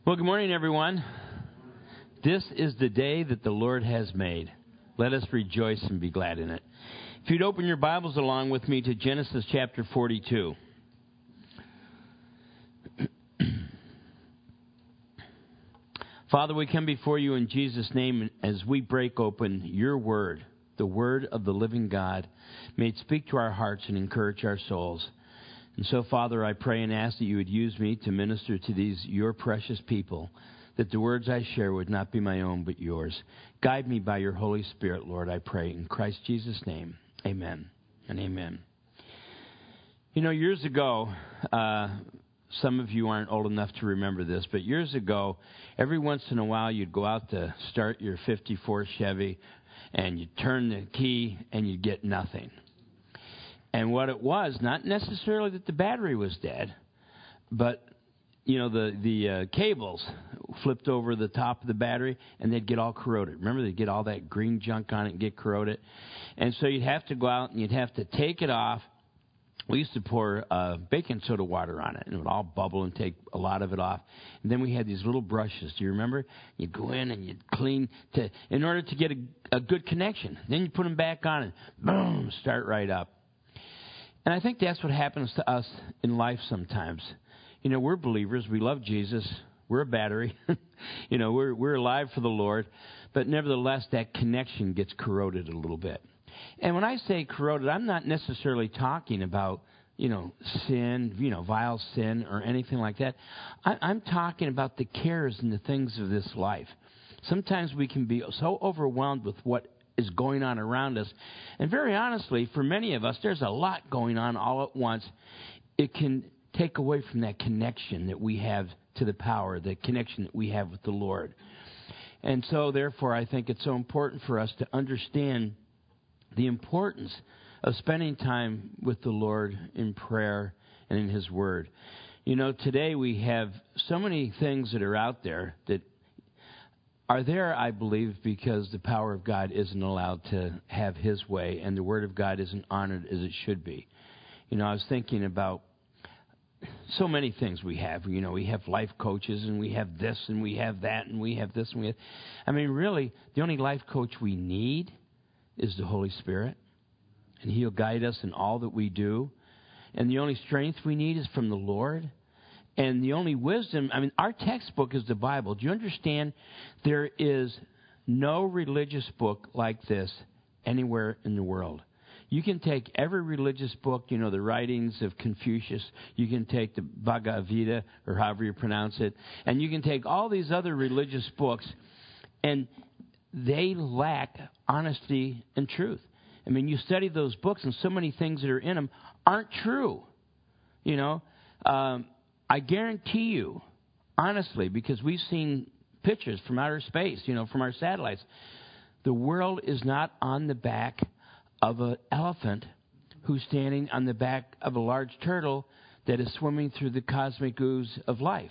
Well, good morning, everyone. This is the day that the Lord has made. Let us rejoice and be glad in it. If you'd open your Bibles along with me to Genesis chapter 42. Father, we come before you in Jesus' name as we break open your word, the word of the living God. May it speak to our hearts and encourage our souls. And so, Father, I pray and ask that you would use me to minister to these, your precious people, that the words I share would not be my own but yours. Guide me by your Holy Spirit, Lord, I pray. In Christ Jesus' name, amen and amen. You know, years ago, some of you aren't old enough to remember this, but years ago, every once in a while, you'd go out to start your 54 Chevy, and you'd turn the key, and you'd get nothing. And what it was, not necessarily that the battery was dead, but, you know, the cables flipped over the top of the battery, and they'd get all corroded. Remember, they'd get all that green junk on it and get corroded. And so you'd have to go out, and you'd have to take it off. We used to pour baking soda water on it, and it would all bubble and take a lot of it off. And then we had these little brushes. Do you remember? You'd go in and you'd clean in order to get a good connection. Then you put them back on, and boom, start right up. And I think that's what happens to us in life sometimes. You know, we're believers. We love Jesus. We're a battery. You know, we're alive for the Lord. But nevertheless, that connection gets corroded a little bit. And when I say corroded, I'm not necessarily talking about, you know, sin, you know, vile sin or anything like that. I'm talking about the cares and the things of this life. Sometimes we can be so overwhelmed with what is going on around us. And very honestly, for many of us, there's a lot going on all at once. It can take away from that connection that we have to the power, the connection that we have with the Lord. And so, therefore, I think it's so important for us to understand the importance of spending time with the Lord in prayer and in His Word. You know, today we have so many things that are out there that are there, I believe, because the power of God isn't allowed to have His way and the Word of God isn't honored as it should be. You know, I was thinking about so many things we have. You know, we have life coaches and we have this and we have that and we have this and we have... I mean, really, the only life coach we need is the Holy Spirit. And He'll guide us in all that we do. And the only strength we need is from the Lord. And the only wisdom, I mean, our textbook is the Bible. Do you understand? There is no religious book like this anywhere in the world. You can take every religious book, you know, the writings of Confucius. You can take the Bhagavad Gita, or however you pronounce it. And you can take all these other religious books, and they lack honesty and truth. I mean, you study those books, and so many things that are in them aren't true. You know, I guarantee you, honestly, because we've seen pictures from outer space, you know, from our satellites, the world is not on the back of an elephant who's standing on the back of a large turtle that is swimming through the cosmic ooze of life.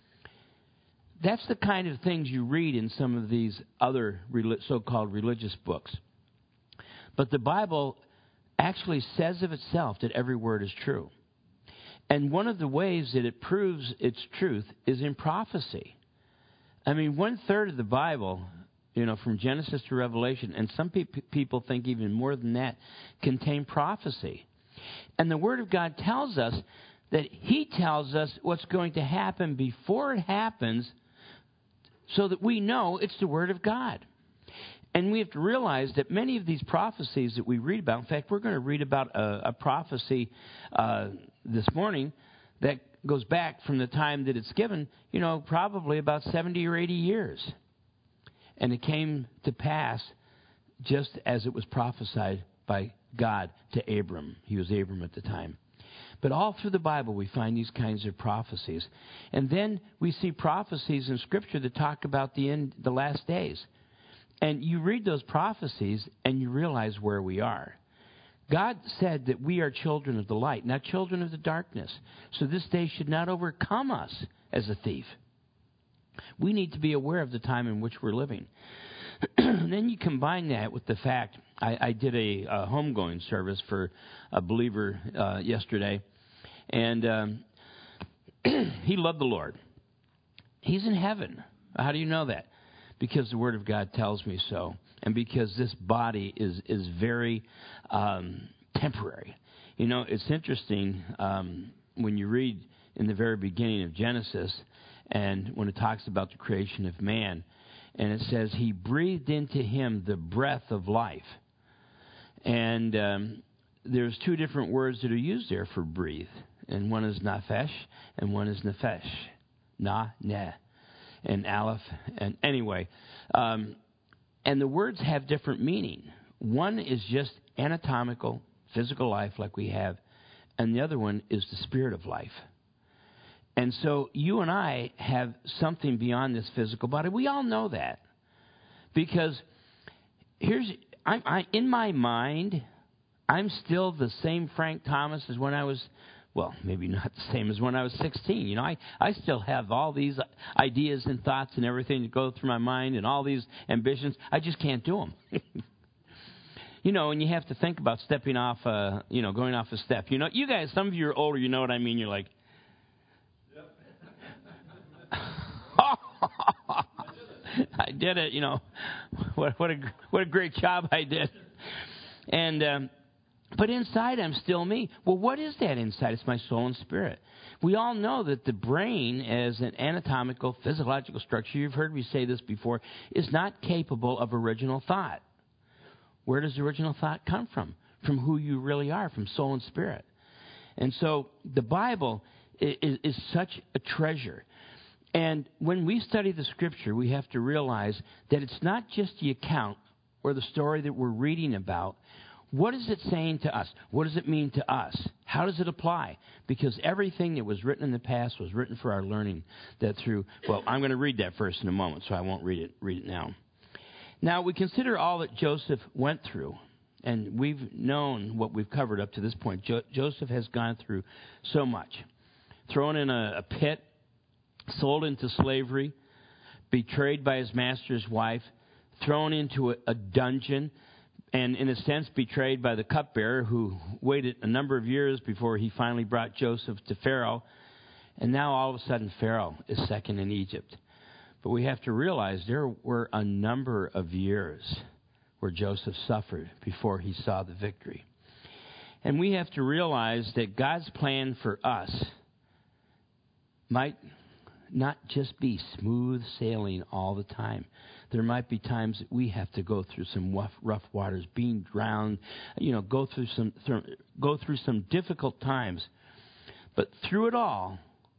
That's the kind of things you read in some of these other so-called religious books. But the Bible actually says of itself that every word is true. And one of the ways that it proves its truth is in prophecy. I mean, 1/3 of the Bible, you know, from Genesis to Revelation, and some people think even more than that, contain prophecy. And the Word of God tells us that He tells us what's going to happen before it happens so that we know it's the Word of God. And we have to realize that many of these prophecies that we read about, in fact, we're going to read about a prophecy this morning that goes back from the time that it's given, you know, probably about 70 or 80 years. And it came to pass just as it was prophesied by God to Abram. He was Abram at the time. But all through the Bible we find these kinds of prophecies. And then we see prophecies in Scripture that talk about the last days. And you read those prophecies and you realize where we are. God said that we are children of the light, not children of the darkness. So this day should not overcome us as a thief. We need to be aware of the time in which we're living. Then you combine that with the fact, I did a homegoing service for a believer yesterday, and he loved the Lord. He's in heaven. How do you know that? Because the Word of God tells me so. And because this body is very temporary. You know, it's interesting when you read in the very beginning of Genesis, and when it talks about the creation of man, and it says he breathed into him the breath of life. And there's two different words that are used there for breathe. And one is nafesh, and one is nefesh. Na, and aleph. And anyway, and the words have different meaning. One is just anatomical, physical life like we have, and the other one is the spirit of life. And so you and I have something beyond this physical body. We all know that. Because I in my mind, I'm still the same Frank Thomas as when I was, well, maybe not the same as when I was 16. You know, I still have all these ideas and thoughts and everything that go through my mind and all these ambitions. I just can't do them. You know, and you have to think about stepping off, going off a step. You know, you guys, some of you are older, you know what I mean? You're like, I did it, you know. What a great job I did. And but inside I'm still me. Well, what is that inside? It's my soul and spirit. We all know that the brain, as an anatomical, physiological structure, you've heard me say this before, is not capable of original thought. Where does original thought come from? From who you really are, from soul and spirit. And so the Bible is such a treasure. And when we study the Scripture, we have to realize that it's not just the account or the story that we're reading about. What is it saying to us? What does it mean to us? How does it apply? Because everything that was written in the past was written for our learning. That through, well, I'm going to read that first in a moment, so I won't read it now. Now, we consider all that Joseph went through. And we've known what we've covered up to this point. Joseph has gone through so much. Thrown in a pit, sold into slavery, betrayed by his master's wife, thrown into a dungeon, and in a sense betrayed by the cupbearer who waited a number of years before he finally brought Joseph to Pharaoh. And now all of a sudden Pharaoh is second in Egypt. But we have to realize there were a number of years where Joseph suffered before he saw the victory. And we have to realize that God's plan for us might not just be smooth sailing all the time. There might be times that we have to go through some rough waters, being drowned, go through some difficult times. But through it all,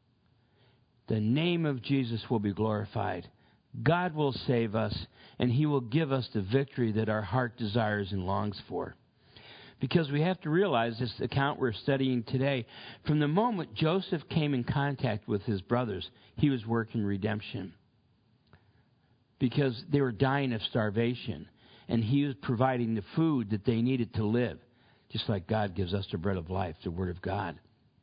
the name of Jesus will be glorified. God will save us, and He will give us the victory that our heart desires and longs for. Because we have to realize this account we're studying today, from the moment Joseph came in contact with his brothers, he was working redemption. Because they were dying of starvation, and he was providing the food that they needed to live, just like God gives us the bread of life, the Word of God.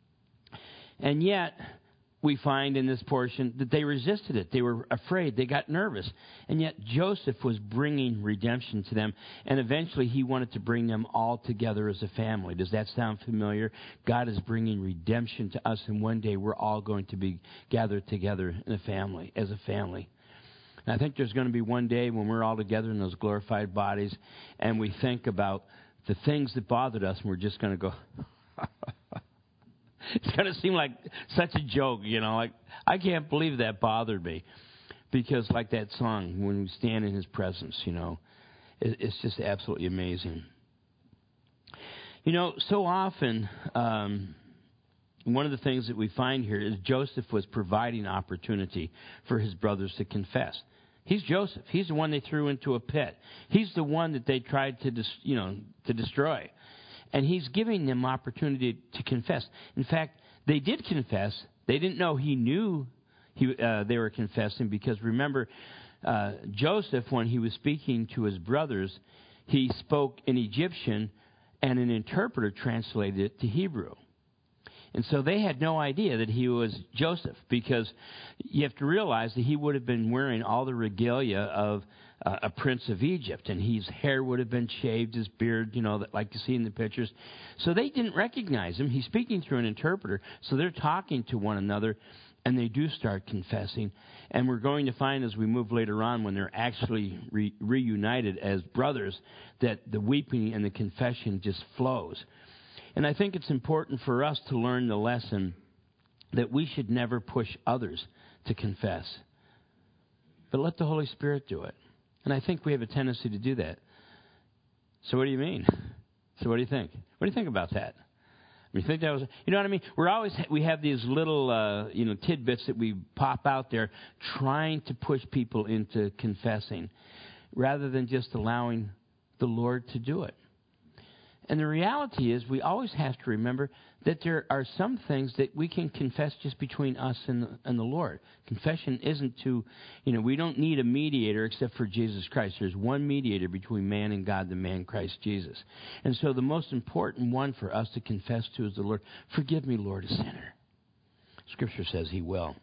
And yet, we find in this portion that they resisted it. They were afraid. They got nervous. And yet Joseph was bringing redemption to them. And eventually he wanted to bring them all together as a family. Does that sound familiar? God is bringing redemption to us. And one day we're all going to be gathered together in a family, as a family. And I think there's going to be one day when we're all together in those glorified bodies. And we think about the things that bothered us. And we're just going to go... It's going to seem like such a joke, like, I can't believe that bothered me. Because like that song, when we stand in His presence, it's just absolutely amazing. So often, one of the things that we find here is Joseph was providing opportunity for his brothers to confess. He's Joseph. He's the one they threw into a pit. He's the one that they tried to destroy. And he's giving them opportunity to confess. In fact, they did confess. They didn't know he knew they were confessing because, remember, Joseph, when he was speaking to his brothers, he spoke in Egyptian and an interpreter translated it to Hebrew. And so they had no idea that he was Joseph because you have to realize that he would have been wearing all the regalia of a prince of Egypt, and his hair would have been shaved, his beard, like you see in the pictures. So they didn't recognize him. He's speaking through an interpreter, so they're talking to one another, and they do start confessing. And we're going to find as we move later on, when they're actually reunited as brothers, that the weeping and the confession just flows. And I think it's important for us to learn the lesson that we should never push others to confess, but let the Holy Spirit do it. And I think we have a tendency to do that. So what do you mean? So what do you think? What do you think about that? You think that was, you know what I mean? We have these little, tidbits that we pop out there trying to push people into confessing rather than just allowing the Lord to do it. And the reality is we always have to remember that there are some things that we can confess just between us and the Lord. Confession isn't we don't need a mediator except for Jesus Christ. There's one mediator between man and God, the man Christ Jesus. And so the most important one for us to confess to is the Lord. Forgive me, Lord, a sinner. Scripture says he will.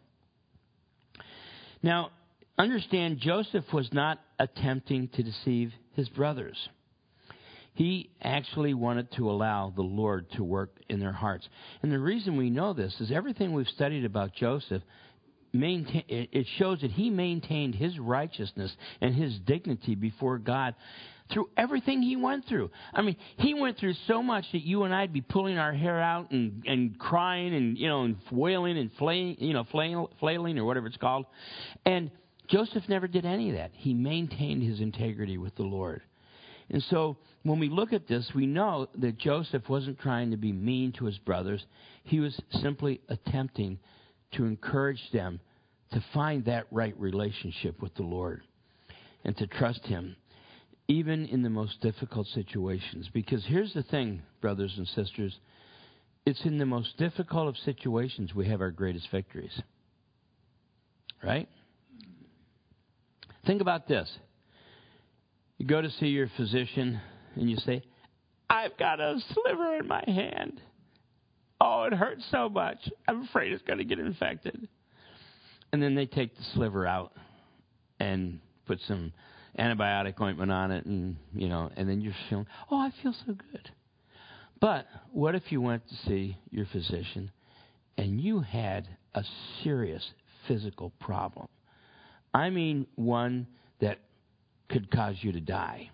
Now, understand, Joseph was not attempting to deceive his brothers. He actually wanted to allow the Lord to work in their hearts. And the reason we know this is everything we've studied about Joseph, it shows that he maintained his righteousness and his dignity before God through everything he went through. I mean, he went through so much that you and I'd be pulling our hair out and crying and wailing and flailing or whatever it's called. And Joseph never did any of that. He maintained his integrity with the Lord. And so when we look at this, we know that Joseph wasn't trying to be mean to his brothers. He was simply attempting to encourage them to find that right relationship with the Lord and to trust him, even in the most difficult situations. Because here's the thing, brothers and sisters, it's in the most difficult of situations we have our greatest victories. Right? Think about this. You go to see your physician and you say, I've got a sliver in my hand. Oh, it hurts so much. I'm afraid it's going to get infected. And then they take the sliver out and put some antibiotic ointment on it and then you're feeling, oh, I feel so good. But what if you went to see your physician and you had a serious physical problem? I mean, one that could cause you to die.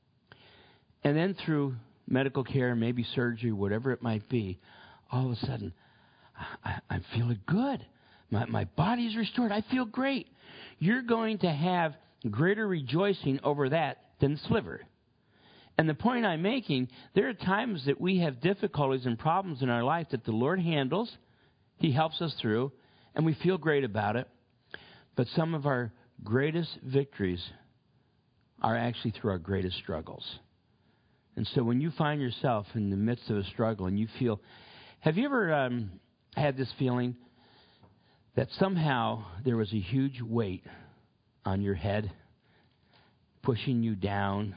And then through medical care, maybe surgery, whatever it might be, all of a sudden, I'm feeling good. My body's restored. I feel great. You're going to have greater rejoicing over that than the sliver. And the point I'm making, there are times that we have difficulties and problems in our life that the Lord handles. He helps us through, and we feel great about it. But some of our greatest victories are actually through our greatest struggles. And so when you find yourself in the midst of a struggle and you feel, have you ever had this feeling that somehow there was a huge weight on your head pushing you down,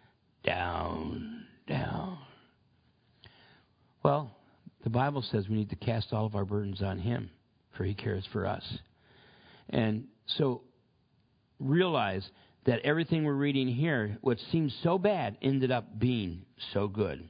down, down? Well, the Bible says we need to cast all of our burdens on him, for he cares for us. And so realize that everything we're reading here, what seems so bad, ended up being so good.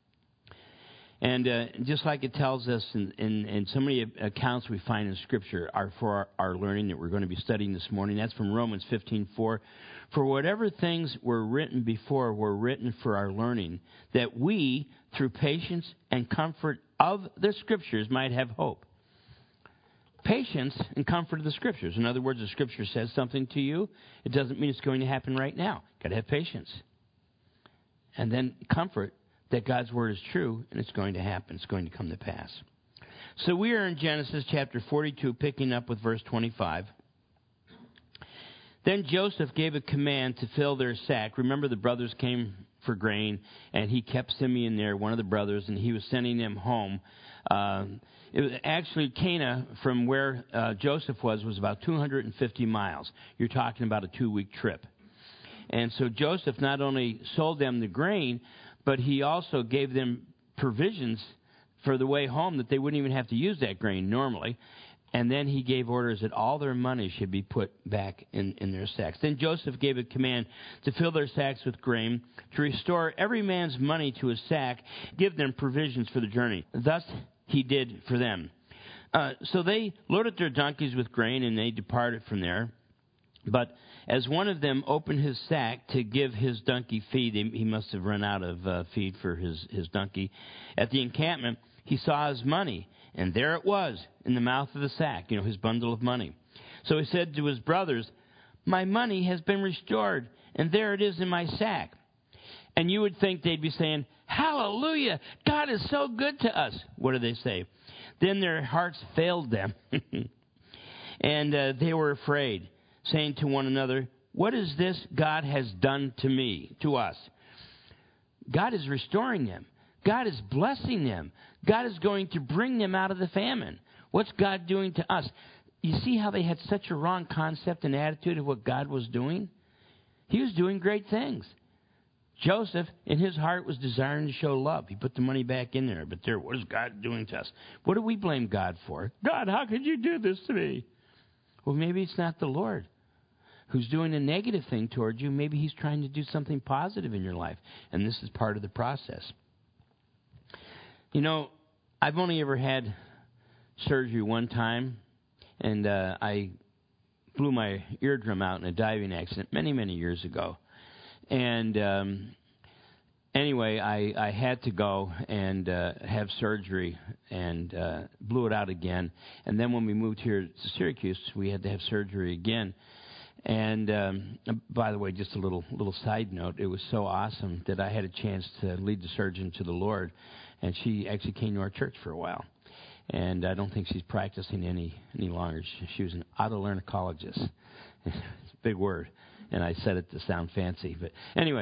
And just like it tells us in so many accounts we find in Scripture are for our learning that we're going to be studying this morning. That's from Romans 15:4. For whatever things were written before were written for our learning, that we, through patience and comfort of the Scriptures, might have hope. Patience and comfort of the Scriptures. In other words, the Scripture says something to you. It doesn't mean it's going to happen right now. Got to have patience. And then comfort that God's Word is true and it's going to happen. It's going to come to pass. So we are in Genesis chapter 42, picking up with verse 25. Then Joseph gave a command to fill their sack. Remember, the brothers came for grain, and he kept Simeon there, one of the brothers, and he was sending them home. It was actually, Cana, from where Joseph was about 250 miles. You're talking about a 2-week trip. And so Joseph not only sold them the grain, but he also gave them provisions for the way home that they wouldn't even have to use that grain normally. And then he gave orders that all their money should be put back in their sacks. Then Joseph gave a command to fill their sacks with grain, to restore every man's money to his sack, give them provisions for the journey. Thus he did for them. So they loaded their donkeys with grain, and they departed from there. But as one of them opened his sack to give his donkey feed, he must have run out of feed for his donkey. At the encampment, he saw his money, and there it was in the mouth of the sack, his bundle of money. So he said to his brothers, "My money has been restored, and there it is in my sack." And you would think they'd be saying, "Hallelujah, God is so good to us." What do they say? Then their hearts failed them, and they were afraid, saying to one another, "What is this God has done to us?" God is restoring them. God is blessing them. God is going to bring them out of the famine. What's God doing to us? You see how they had such a wrong concept and attitude of what God was doing? He was doing great things. Joseph, in his heart, was desiring to show love. He put the money back in there. But what is God doing to us? What do we blame God for? God, how could you do this to me? Well, maybe it's not the Lord who's doing a negative thing toward you. Maybe he's trying to do something positive in your life. And this is part of the process. I've only ever had surgery one time. And I blew my eardrum out in a diving accident many, many years ago. And anyway, I had to go and have surgery and blew it out again. And then when we moved here to Syracuse, we had to have surgery again. And by the way, just a little side note, it was so awesome that I had a chance to lead the surgeon to the Lord. And she actually came to our church for a while. And I don't think she's practicing any longer. She was an otolaryngologist. It's a big word. And I said it to sound fancy. But anyway,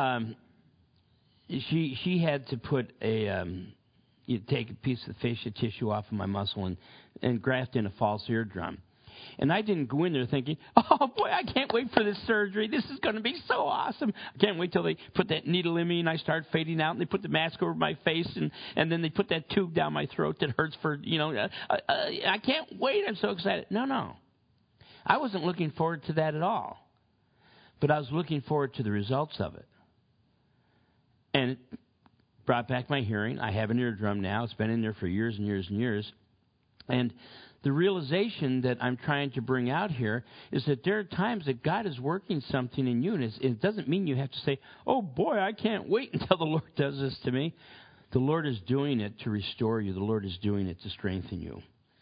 she had to put take a piece of the fascia tissue off of my muscle and graft in a false eardrum. And I didn't go in there thinking, "Oh, boy, I can't wait for this surgery. This is going to be so awesome. I can't wait till they put that needle in me and I start fading out and they put the mask over my face and then they put that tube down my throat that hurts for, I can't wait. I'm so excited." No. I wasn't looking forward to that at all. But I was looking forward to the results of it. And it brought back my hearing. I have an eardrum now. It's been in there for years and years and years. And the realization that I'm trying to bring out here is that there are times that God is working something in you, and it doesn't mean you have to say, "Oh, boy, I can't wait until the Lord does this to me." The Lord is doing it to restore you. The Lord is doing it to strengthen you.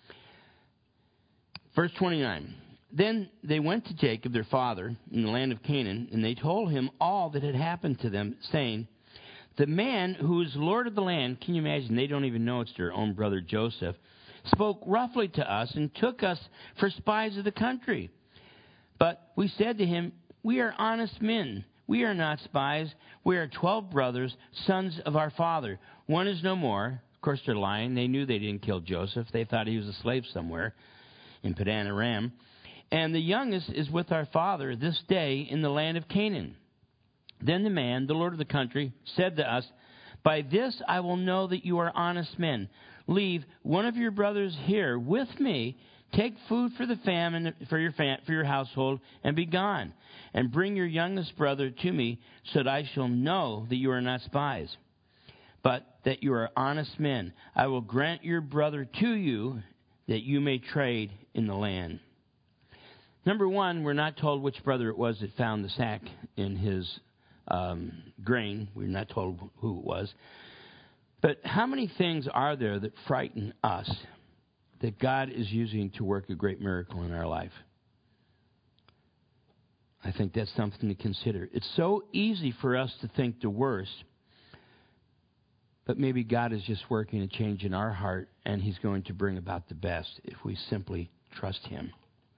Verse 29, "Then they went to Jacob, their father, in the land of Canaan, and they told him all that had happened to them, saying, 'The man who is Lord of the land,'" can you imagine? They don't even know it's their own brother Joseph, "spoke roughly to us and took us for spies of the country. But we said to him, 'We are honest men. We are not spies. We are 12 brothers, sons of our father. One is no more.'" Of course, they're lying. They knew they didn't kill Joseph. They thought he was a slave somewhere in Padan Aram. "And the youngest is with our father this day in the land of Canaan.' Then the man, the lord of the country, said to us, 'By this I will know that you are honest men. Leave one of your brothers here with me. Take food for the famine for your household, and be gone. And bring your youngest brother to me, so that I shall know that you are not spies, but that you are honest men. I will grant your brother to you, that you may trade in the land.'" Number one, we're not told which brother it was that found the sack in his grain. We're not told who it was. But how many things are there that frighten us that God is using to work a great miracle in our life? I think that's something to consider. It's so easy for us to think the worst, but maybe God is just working a change in our heart, and He's going to bring about the best if we simply trust Him.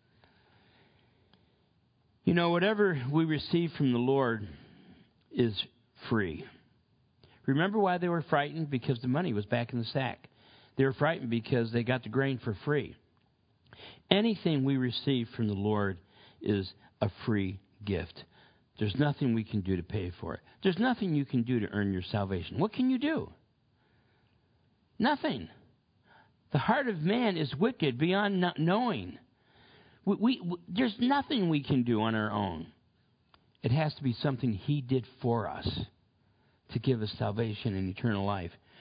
Whatever we receive from the Lord is free. Remember why they were frightened? Because the money was back in the sack. They were frightened because they got the grain for free. Anything we receive from the Lord is a free gift. There's nothing we can do to pay for it. There's nothing you can do to earn your salvation. What can you do? Nothing. The heart of man is wicked beyond not knowing. There's nothing we can do on our own. It has to be something He did for us to give us salvation and eternal life.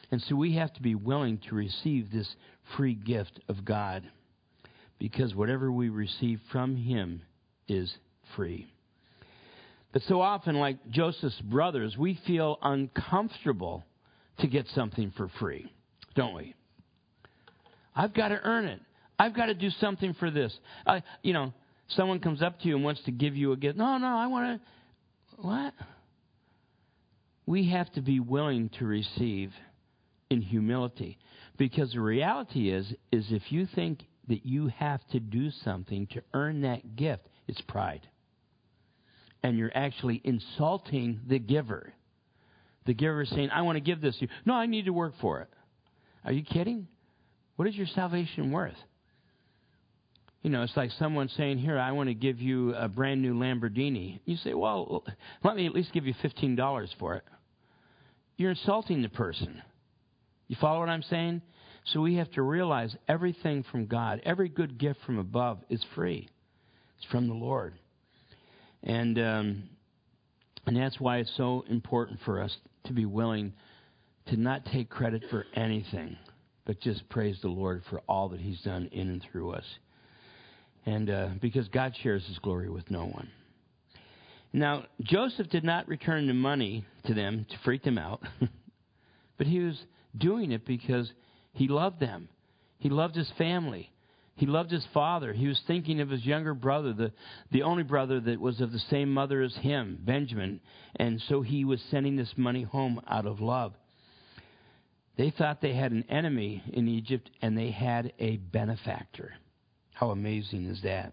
And so we have to be willing to receive this free gift of God, because whatever we receive from Him is free. But so often, like Joseph's brothers, we feel uncomfortable to get something for free, don't we? I've got to earn it. I've got to do something for this. Someone comes up to you and wants to give you a gift. No, I want to... What? We have to be willing to receive in humility. Because the reality is if you think that you have to do something to earn that gift, it's pride. And you're actually insulting the giver. The giver is saying, I want to give this to you. No, I need to work for it. Are you kidding? What is your salvation worth? It's like someone saying, here, I want to give you a brand new Lamborghini. You say, well, let me at least give you $15 for it. You're insulting the person. You follow what I'm saying? So we have to realize everything from God, every good gift from above is free. It's from the Lord. And that's why it's so important for us to be willing to not take credit for anything, but just praise the Lord for all that He's done in and through us. And because God shares His glory with no one. Now, Joseph did not return the money to them to freak them out, but he was doing it because he loved them. He loved his family. He loved his father. He was thinking of his younger brother, the only brother that was of the same mother as him, Benjamin. And so he was sending this money home out of love. They thought they had an enemy in Egypt, and they had a benefactor. How amazing is that?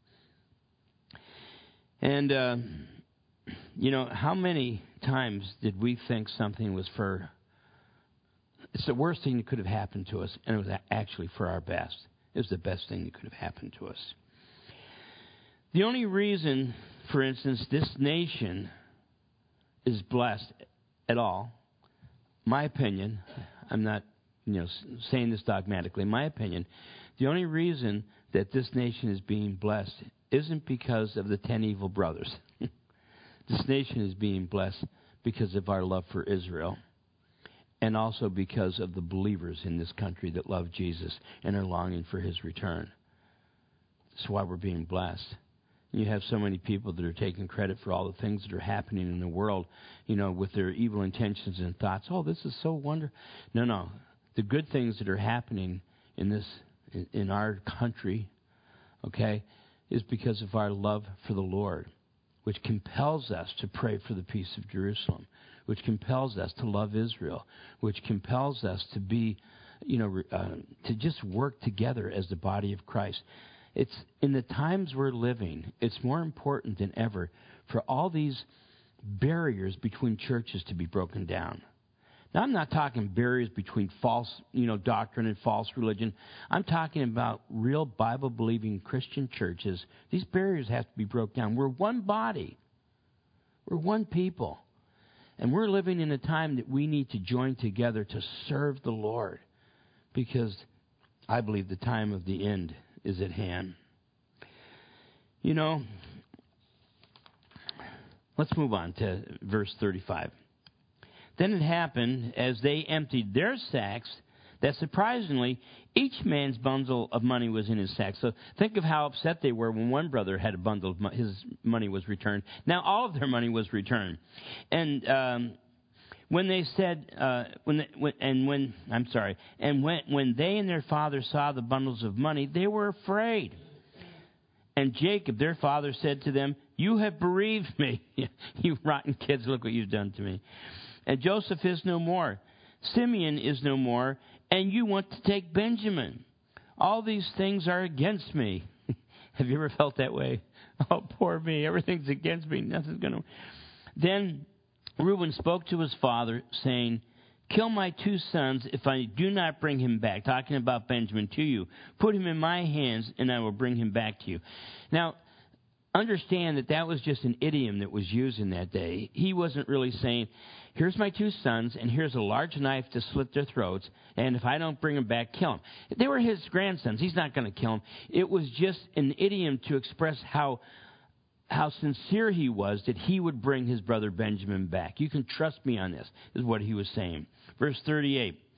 And, how many times did we think something was for... It's the worst thing that could have happened to us, and it was actually for our best. It was the best thing that could have happened to us. The only reason, for instance, this nation is blessed at all, my opinion, I'm not saying this dogmatically, my opinion, the only reason that this nation is being blessed isn't because of the 10 evil brothers. This nation is being blessed because of our love for Israel, and also because of the believers in this country that love Jesus and are longing for His return. That's why we're being blessed. You have so many people that are taking credit for all the things that are happening in the world, with their evil intentions and thoughts. Oh, this is so wonderful. No. The good things that are happening in our country, okay, is because of our love for the Lord, which compels us to pray for the peace of Jerusalem, which compels us to love Israel, which compels us to be, to just work together as the body of Christ. It's in the times we're living, it's more important than ever for all these barriers between churches to be broken down. Now, I'm not talking barriers between false, doctrine and false religion. I'm talking about real Bible-believing Christian churches. These barriers have to be broken down. We're one body. We're one people. And we're living in a time that we need to join together to serve the Lord, because I believe the time of the end is at hand. Let's move on to verse 35. Then it happened, as they emptied their sacks, that surprisingly, each man's bundle of money was in his sack. So think of how upset they were when one brother had a bundle of his money was returned. Now all of their money was returned. And when they said, when they and their father saw the bundles of money, they were afraid. And Jacob, their father, said to them, "You have bereaved me. You rotten kids, look what you've done to me. And Joseph is no more. Simeon is no more. And you want to take Benjamin. All these things are against me." Have you ever felt that way? Oh, poor me. Everything's against me. Nothing's going to... Then Reuben spoke to his father, saying, "Kill my 2 sons if I do not bring him back." Talking about Benjamin to you. "Put him in my hands, and I will bring him back to you." Now, understand that was just an idiom that was used in that day. He wasn't really saying, "Here's my 2 sons, and here's a large knife to slit their throats, and if I don't bring them back, kill them." They were his grandsons. He's not going to kill them. It was just an idiom to express how sincere he was that he would bring his brother Benjamin back. "You can trust me on this," is what he was saying. Verse 38.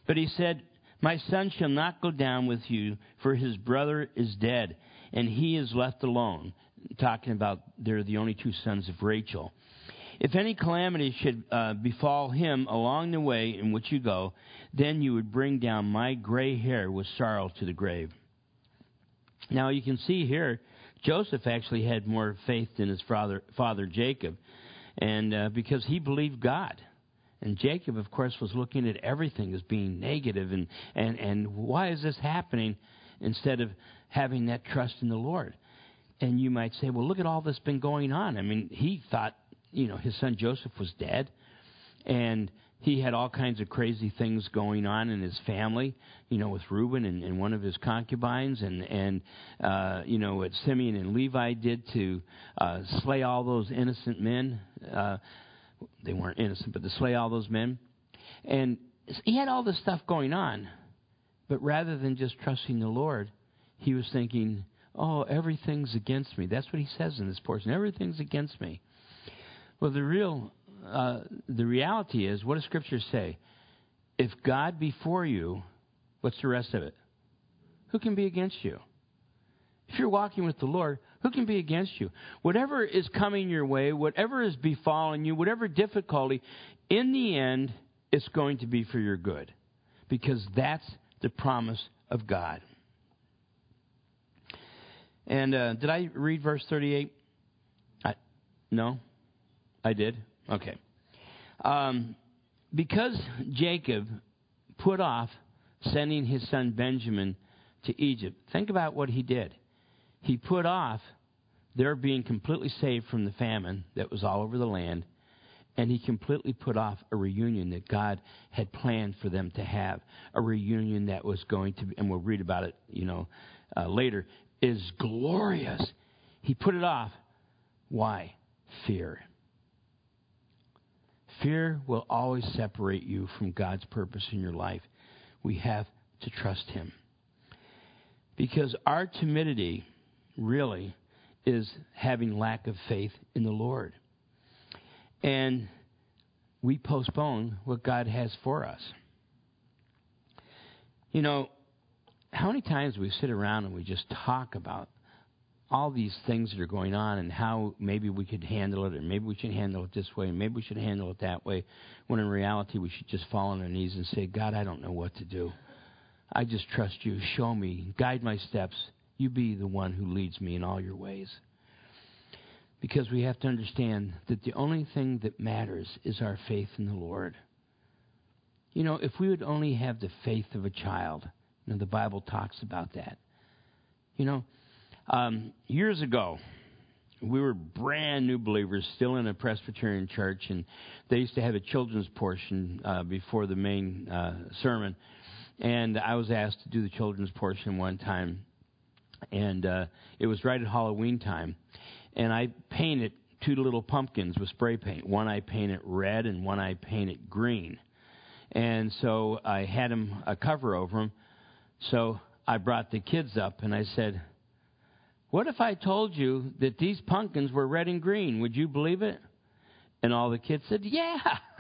But he said, my son shall not go down with you, for his brother is dead, and he is left alone. Talking about they're the only two sons of Rachel. If any calamity should befall him along the way in which you go, then you would bring down my gray hair with sorrow to the grave. Now you can see here, Joseph actually had more faith than his father Jacob, and because he believed God. And Jacob, of course, was looking at everything as being negative, and why is this happening, instead of having that trust in the Lord. And you might say, well, look at all that's been going on. I mean, he thought, his son Joseph was dead, and he had all kinds of crazy things going on in his family, with Reuben and one of his concubines, and what Simeon and Levi did to slay all those innocent men. They weren't innocent, but to slay all those men. And he had all this stuff going on, but rather than just trusting the Lord, he was thinking, oh, everything's against me. That's what he says in this portion. Everything's against me. Well, the reality is, what does Scripture say? If God be for you, what's the rest of it? Who can be against you? If you're walking with the Lord, who can be against you? Whatever is coming your way, whatever is befalling you, whatever difficulty, in the end, it's going to be for your good. Because that's the promise of God. And did I read verse 38? No? I did? Okay. Because Jacob put off sending his son Benjamin to Egypt, think about what he did. He put off their being completely saved from the famine that was all over the land, and he completely put off a reunion that God had planned for them to have, a reunion that was going to be, and we'll read about it, later, is glorious. He put it off. Why? Fear. Fear will always separate you from God's purpose in your life. We have to trust Him. Because our timidity really is having lack of faith in the Lord. And we postpone what God has for us. How many times we sit around and we just talk about all these things that are going on and how maybe we could handle it, or maybe we should handle it this way, and maybe we should handle it that way, when in reality we should just fall on our knees and say, God, I don't know what to do. I just trust you. Show me. Guide my steps. You be the one who leads me in all your ways. Because we have to understand that the only thing that matters is our faith in the Lord. If we would only have the faith of a child, the Bible talks about that. Years ago, we were brand new believers, still in a Presbyterian church, and they used to have a children's portion before the main sermon. And I was asked to do the children's portion one time, and it was right at Halloween time. And I painted two little pumpkins with spray paint. One I painted red, and one I painted green. And so I had a cover over them. So I brought the kids up, and I said, what if I told you that these pumpkins were red and green? Would you believe it? And all the kids said, yeah.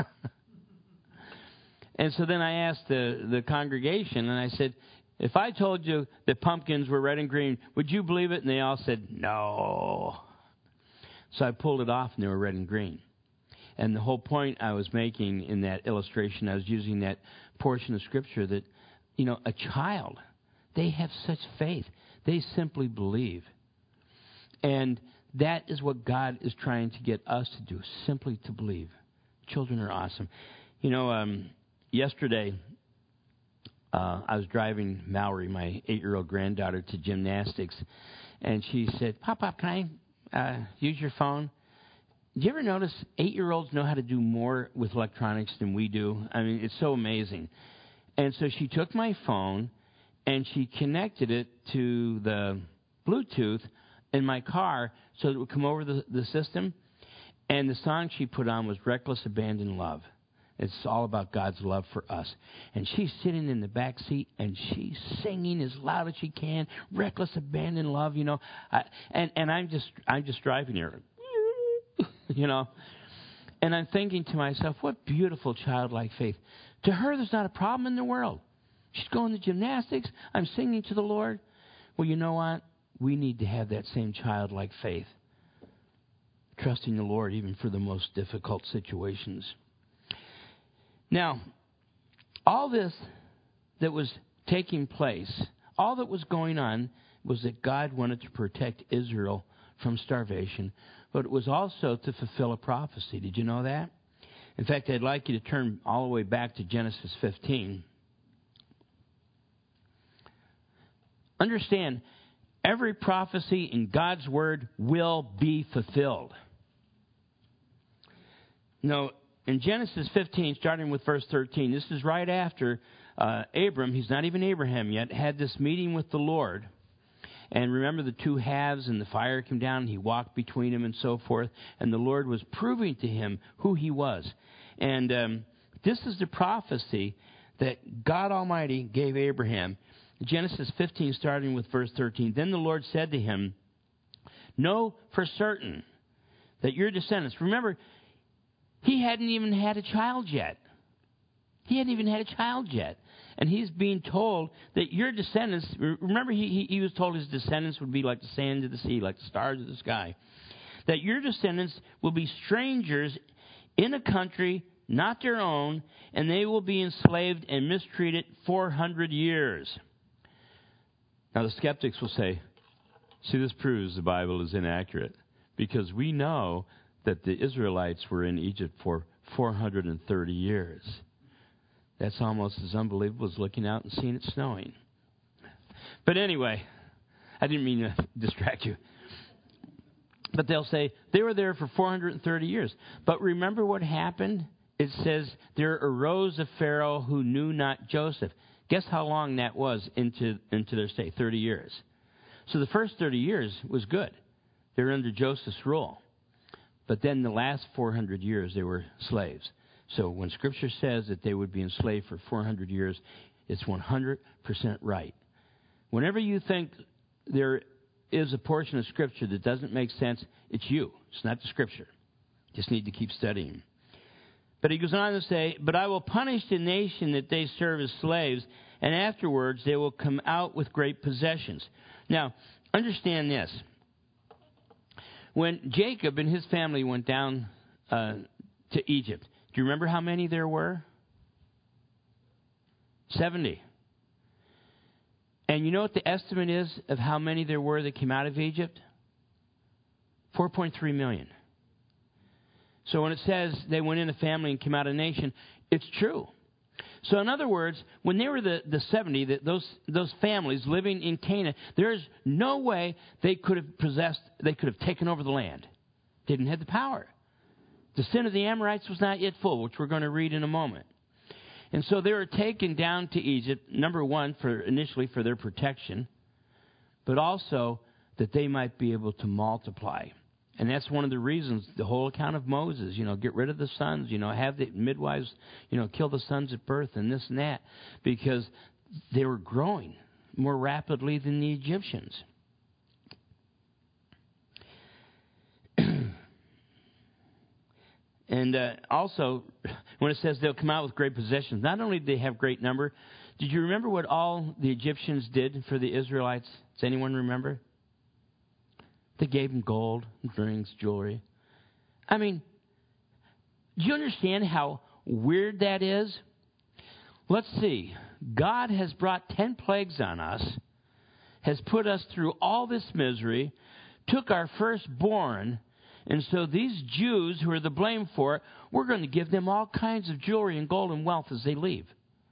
And so then I asked the congregation, and I said, if I told you that pumpkins were red and green, would you believe it? And they all said, no. So I pulled it off, and they were red and green. And the whole point I was making in that illustration, I was using that portion of Scripture that, a child, they have such faith. They simply believe. And that is what God is trying to get us to do, simply to believe. Children are awesome. Yesterday, I was driving Mallory, my 8-year-old granddaughter, to gymnastics, and she said, Pop, can I use your phone? Do you ever notice 8-year-olds know how to do more with electronics than we do? I mean, it's so amazing. And so she took my phone, and she connected it to the Bluetooth in my car so it would come over the system. And the song she put on was Reckless Abandon Love. It's all about God's love for us. And she's sitting in the back seat, and she's singing as loud as she can, Reckless Abandon Love, And I'm just driving here, And I'm thinking to myself, what beautiful childlike faith. To her, there's not a problem in the world. She's going to gymnastics. I'm singing to the Lord. Well, you know what? We need to have that same childlike faith. Trusting the Lord even for the most difficult situations. Now, all this that was taking place, all that was going on, was that God wanted to protect Israel from starvation, but it was also to fulfill a prophecy. Did you know that? In fact, I'd like you to turn all the way back to Genesis 15. Understand, every prophecy in God's Word will be fulfilled. Now, in Genesis 15, starting with verse 13, this is right after Abram, he's not even Abraham yet, had this meeting with the Lord. And remember the two halves, and the fire came down, and he walked between them and so forth. And the Lord was proving to him who he was. And this is the prophecy that God Almighty gave Abraham. Genesis 15, starting with verse 13. Then the Lord said to him, know for certain that your descendants... Remember, he hadn't even had a child yet. And he's being told that your descendants... Remember, he was told his descendants would be like the sand of the sea, like the stars of the sky. That your descendants will be strangers in a country not their own, and they will be enslaved and mistreated 400 years. Now the skeptics will say, see, this proves the Bible is inaccurate, because we know that the Israelites were in Egypt for 430 years. That's almost as unbelievable as looking out and seeing it snowing. But anyway, I didn't mean to distract you. But they'll say, they were there for 430 years. But remember what happened? It says, there arose a Pharaoh who knew not Joseph. Guess how long that was into their stay? 30 years. So the first 30 years was good. They were under Joseph's rule. But then the last 400 years, they were slaves. So when Scripture says that they would be enslaved for 400 years, it's 100% right. Whenever you think there is a portion of Scripture that doesn't make sense, it's you. It's not the Scripture. You just need to keep studying. But he goes on to say, but I will punish the nation that they serve as slaves, and afterwards they will come out with great possessions. Now, understand this. When Jacob and his family went down to Egypt, do you remember how many there were? 70. And you know what the estimate is of how many there were that came out of Egypt? 4.3 million. So when it says they went in a family and came out a nation, it's true. So in other words, when they were the 70, those families living in Canaan, there's no way they could have taken over the land. They didn't have the power. The sin of the Amorites was not yet full, which we're going to read in a moment. And so they were taken down to Egypt, number one, initially for their protection, but also that they might be able to multiply. And that's one of the reasons, the whole account of Moses, get rid of the sons, have the midwives, kill the sons at birth and this and that, because they were growing more rapidly than the Egyptians. And also, when it says they'll come out with great possessions, not only did they have great number, did you remember what all the Egyptians did for the Israelites? Does anyone remember? They gave them gold, rings, jewelry. I mean, do you understand how weird that is? Let's see. God has brought 10 plagues on us, has put us through all this misery, took our firstborn, and so these Jews who are the blame for it, we're going to give them all kinds of jewelry and gold and wealth as they leave.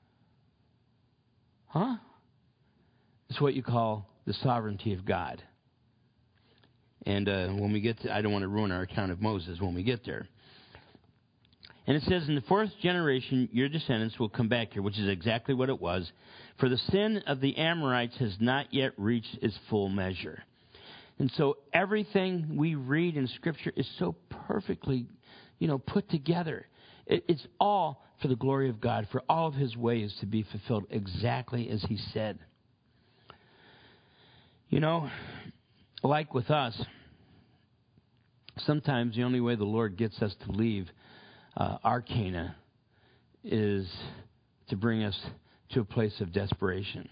Huh? It's what you call the sovereignty of God. And when we get to, I don't want to ruin our account of Moses when we get there. And it says, in the fourth generation, your descendants will come back here, which is exactly what it was. For the sin of the Amorites has not yet reached its full measure. And so everything we read in Scripture is so perfectly, put together. It's all for the glory of God, for all of His ways to be fulfilled exactly as He said. Like with us, sometimes the only way the Lord gets us to leave arcana is to bring us to a place of desperation.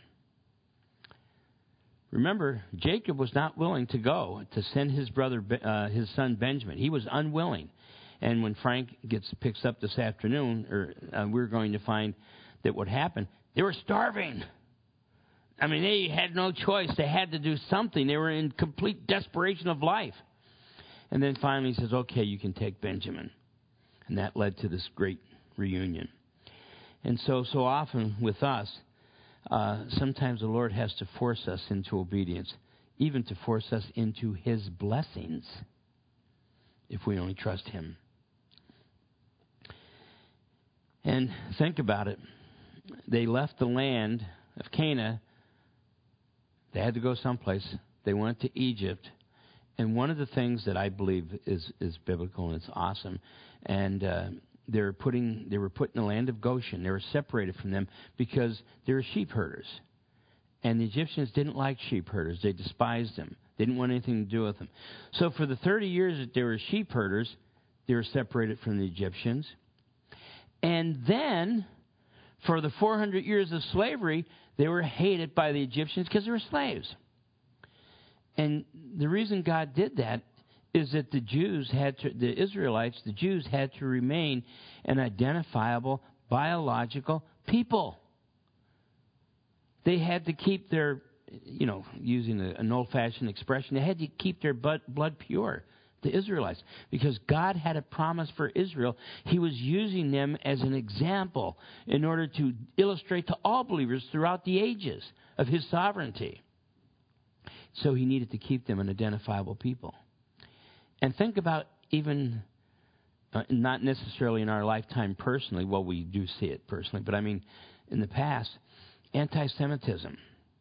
Remember, Jacob was not willing to go to send his son Benjamin. He was unwilling. And when Frank picks up this afternoon, we're going to find that what happened, they were starving. I mean, they had no choice. They had to do something. They were in complete desperation of life. And then finally he says, okay, you can take Benjamin. And that led to this great reunion. And so often with us, sometimes the Lord has to force us into obedience, even to force us into His blessings, if we only trust Him. And think about it. They left the land of Canaan. They had to go someplace. They went to Egypt. And one of the things that I believe is biblical, and it's awesome, and they were put in the land of Goshen. They were separated from them because they were sheep herders. And the Egyptians didn't like sheep herders. They despised them. They didn't want anything to do with them. So for the 30 years that they were sheep herders, they were separated from the Egyptians. And then, for the 400 years of slavery, they were hated by the Egyptians because they were slaves. And the reason God did that is that the Jews the Jews had to remain an identifiable biological people. They had to keep their, using an old-fashioned expression, they had to keep their blood pure, the Israelites, because God had a promise for Israel. He was using them as an example in order to illustrate to all believers throughout the ages of His sovereignty. So He needed to keep them an identifiable people. And think about even, not necessarily in our lifetime personally, well, we do see it personally, but I mean in the past, anti-Semitism.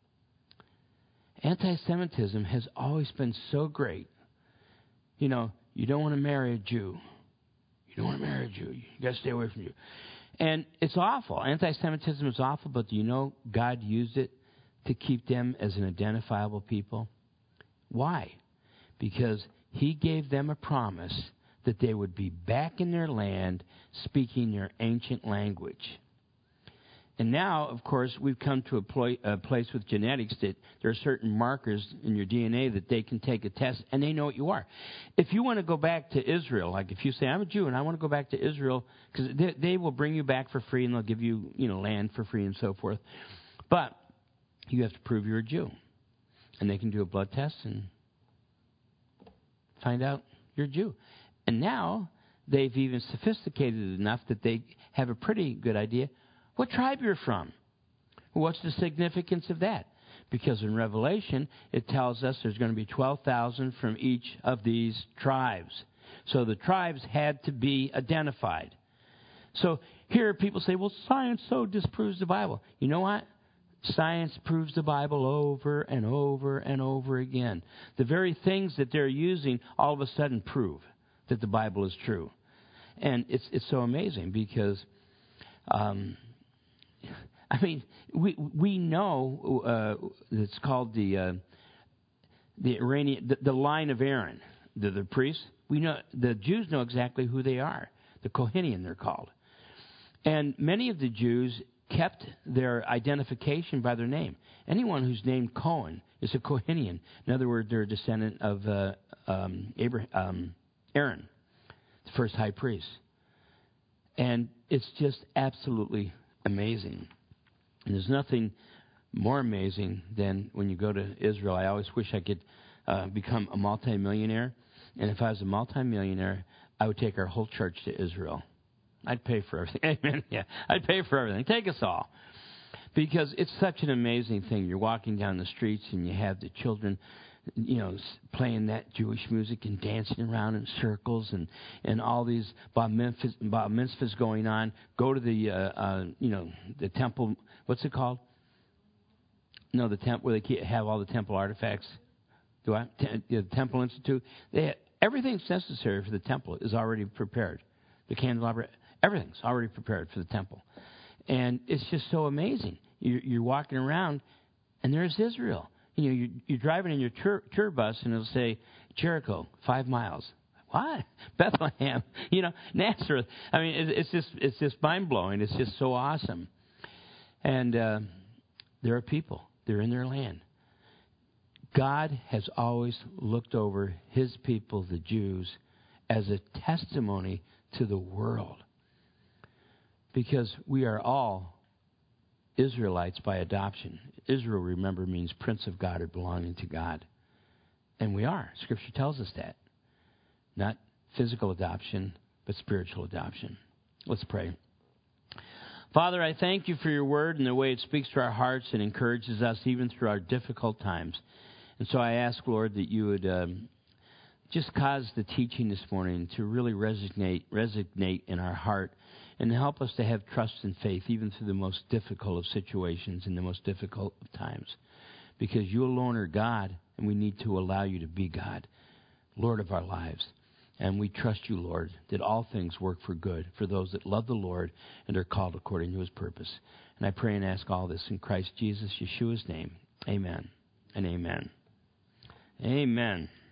Anti-Semitism has always been so great. You don't want to marry a Jew. You don't want to marry a Jew. You got to stay away from Jew. And it's awful. Anti-Semitism is awful, but do you know God used it to keep them as an identifiable people? Why? Because He gave them a promise that they would be back in their land speaking their ancient language. And now, of course, we've come to a place with genetics that there are certain markers in your DNA that they can take a test and they know what you are. If you want to go back to Israel, like if you say, I'm a Jew and I want to go back to Israel, because they will bring you back for free and they'll give you, land for free and so forth. But you have to prove you're a Jew. And they can do a blood test and find out you're a Jew. And now they've even sophisticated it enough that they have a pretty good idea what tribe you're from. What's the significance of that? Because in Revelation, it tells us there's going to be 12,000 from each of these tribes. So the tribes had to be identified. So here people say, well, science so disproves the Bible. You know what? Science proves the Bible over and over and over again. The very things that they're using all of a sudden prove that the Bible is true. And it's so amazing because, we know it's called the line of Aaron, the priests. We know the Jews know exactly who they are. The Kohanim, they're called. And many of the Jews kept their identification by their name. Anyone who's named Cohen is a Kohanim. In other words, they're a descendant of Aaron, the first high priest. And it's just absolutely amazing. And there's nothing more amazing than when you go to Israel. I always wish I could become a multimillionaire. And if I was a multimillionaire, I would take our whole church to Israel. I'd pay for everything. Amen. Yeah, I'd pay for everything. Take us all. Because it's such an amazing thing. You're walking down the streets and you have the children, playing that Jewish music and dancing around in circles and all these bar mitzvahs going on. Go to the temple. What's it called? No, the temple where they have all the temple artifacts. The Temple Institute. Everything's necessary for the temple is already prepared. The candelabra, everything's already prepared for the temple. And it's just so amazing. You're walking around, and there's Israel. You're driving in your tour bus, and it'll say, Jericho, 5 miles. what? Bethlehem, Nazareth. I mean, it's just mind-blowing. It's just so awesome. And there are people. They're in their land. God has always looked over his people, the Jews, as a testimony to the world. Because we are all Israelites by adoption. Israel, remember, means prince of God or belonging to God. And we are. Scripture tells us that. Not physical adoption, but spiritual adoption. Let's pray. Father, I thank you for your word and the way it speaks to our hearts and encourages us even through our difficult times. And so I ask, Lord, that you would just cause the teaching this morning to really resonate in our heart and help us to have trust and faith even through the most difficult of situations and the most difficult of times. Because you alone are God, and we need to allow you to be God, Lord of our lives. And we trust you, Lord, that all things work for good for those that love the Lord and are called according to his purpose. And I pray and ask all this in Christ Jesus, Yeshua's name. Amen and amen. Amen.